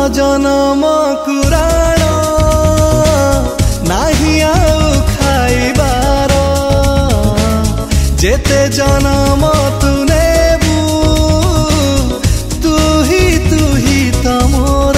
जनम कुराण नाही आउ खाइबार जेते जनम तू नेबू तू ही तमोर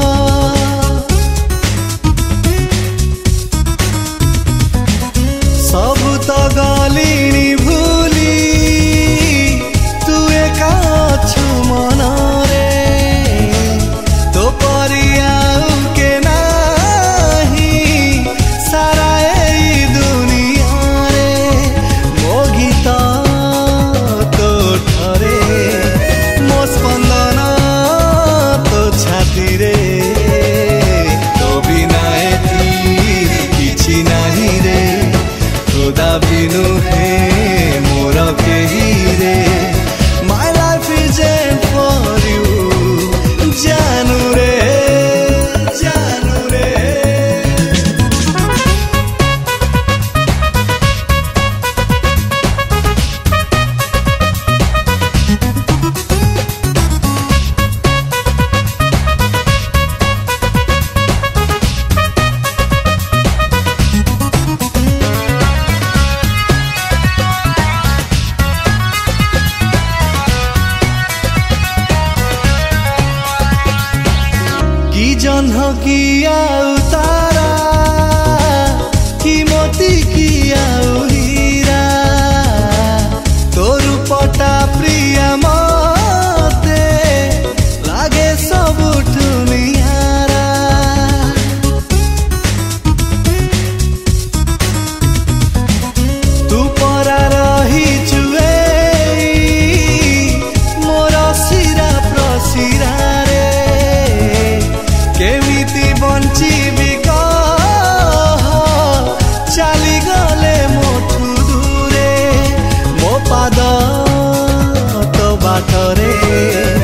सब तो गलिनी भूली तू एका अछु मनरे तो परिया के नाही सारा ए दुनिया रे मो गीत तो ठरे मो स्पंदन तो छाती रे तो बिना किछि नाही रे खुदा बिनु हे मोर केही रे My life isn't for you जानू रे जानू रे की जन्ह किया उतारा कि मोती किया हीरा तोरु पटा प्रिय मते लागे सबुठु निहारा तू परा रही चुए मोर सिरा प्रसिरा केमिति बंचिबी कह चली गले मोठू दूरे मो पाद तो बाटरे